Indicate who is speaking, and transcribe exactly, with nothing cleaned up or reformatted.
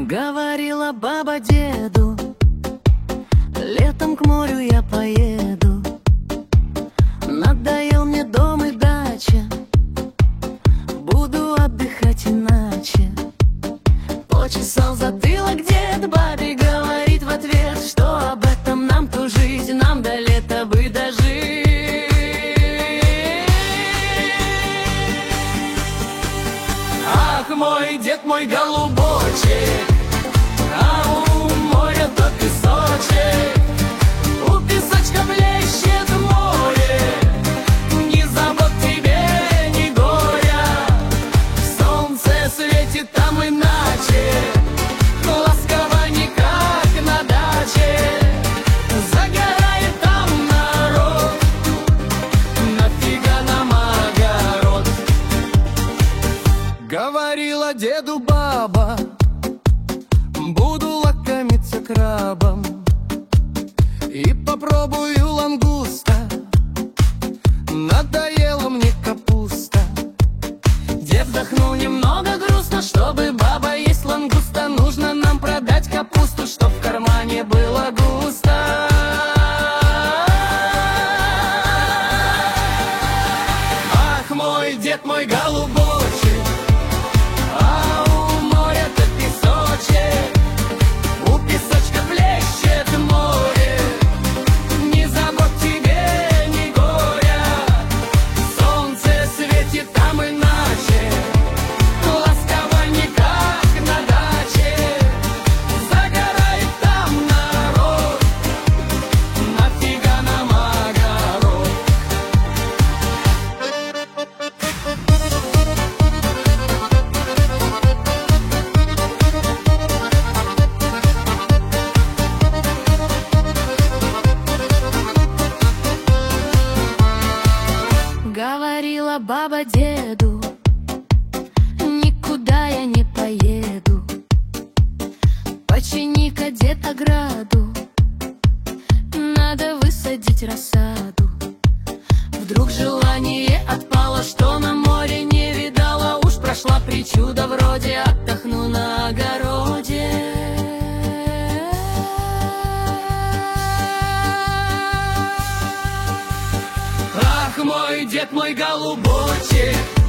Speaker 1: Говорила баба деду: летом к морю я поеду. Надоел мне дом и дача, буду отдыхать иначе. Почесал затылок дед, бабе говорит в ответ, что об этом нам тужить, нам до лета бы дожить. Ах, мой дед, мой голубочек, а у моря тот песочек, у песочка блещет море, ни забот тебе, ни горя. Солнце светит там иначе, ласково не как на даче. Загорает там народ, нафига нам огород? Говорила деду баба: буду лакомиться крабом и попробую лангуста. Надоела мне капуста. Дед вздохнул немного грустно: чтобы баба есть лангуста, нужно нам продать капусту, чтоб в кармане было густо. Ах, мой дед, мой голубочек, а у моря-то песочек, у песочка блещет море, ни забот тебе, ни горя. Солнце светит там иначе, ласково не как на даче. Загорает там народ, нафига нам огород? Говорила баба деду: никуда я не поеду. Почини-ка, дед, ограду, надо высадить рассаду. Вдруг желание отпало, что на море не видала. Уж прошла причуда вроде, отдохну на огороде. Ах, мой дед, мой голубочек,